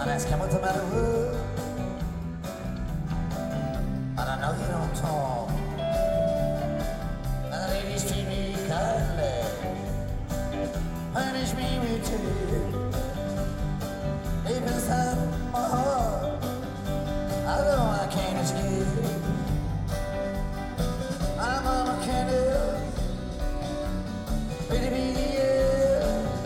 I'd ask him what's the matter with, but I know you don't talk. And the ladies treat me kindly, punish me with tears. Deep inside my heart, I know I can't escape. My mama can't help, pretty baby, yeah.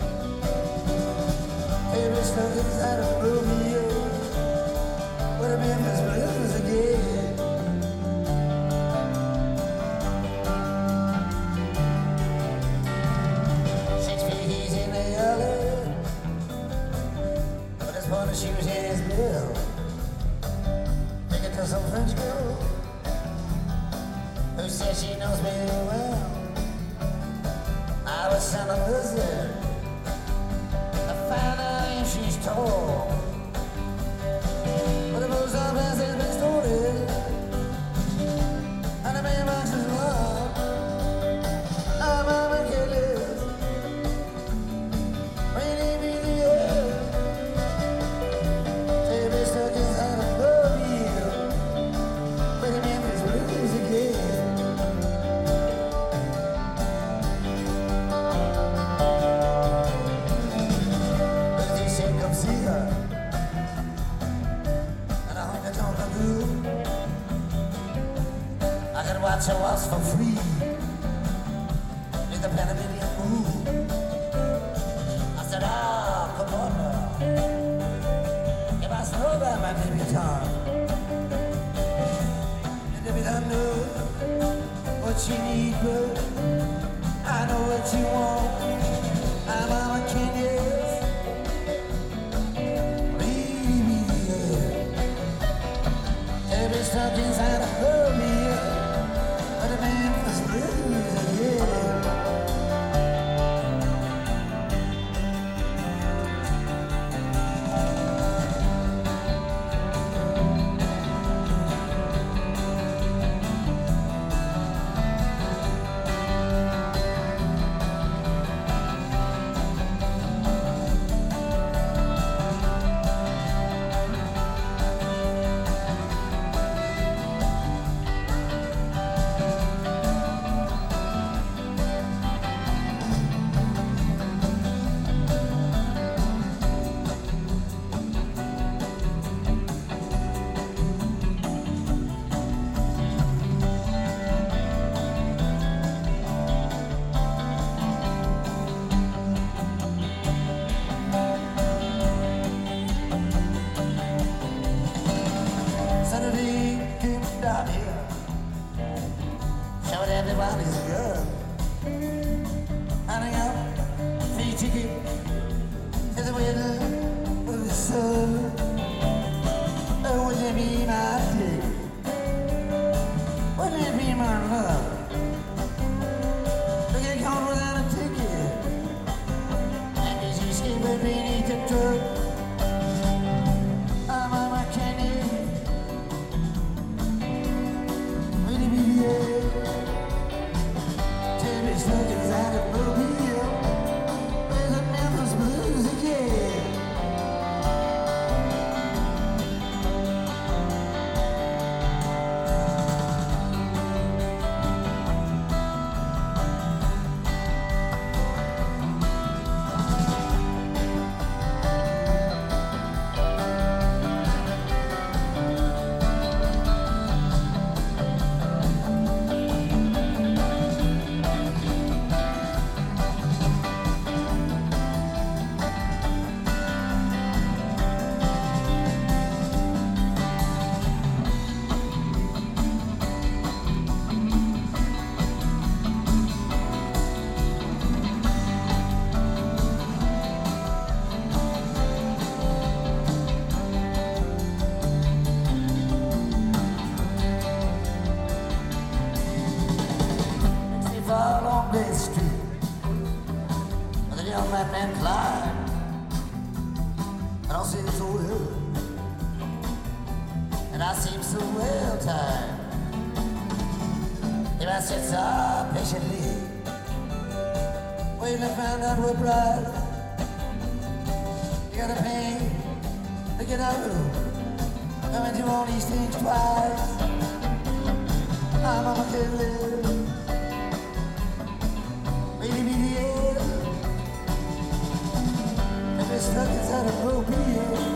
Baby stuck inside a Romeo, but I'm in this blues again. He's in the alley, but his point of shoes in his bill. Take it to some French girl who says she knows me well. I was son of a lizard, I find out if she's tall. But the most of us has been stolen, and the mailbox is locked. Our mama can't live. Watch her waltz for free with the Panamanian move. I said, ah, come on now. If I slow down my debutante, the debutante knows what she needs, but I know what she wants. I'm on a Kenya's baby, yeah. Every stuck inside of her, yeah. But a man was blues again. Everybody's good. Handing out free ticket to the winner of the sun. Oh, wouldn't it be my ticket? Wouldn't it be my love? To get caught without a ticket and as you escape beneath the truck. I'm on my candy. Really be there. Stuck inside a mobile with the Memphis blues again. Along this street, with a young man named Clyde. I don't seem so well, and I seem so well tired. If I sit so patiently, waiting to find out what bride you gotta pay to get out of coming to all these things twice. My mama could live, maybe the end. If it's stuck inside a broken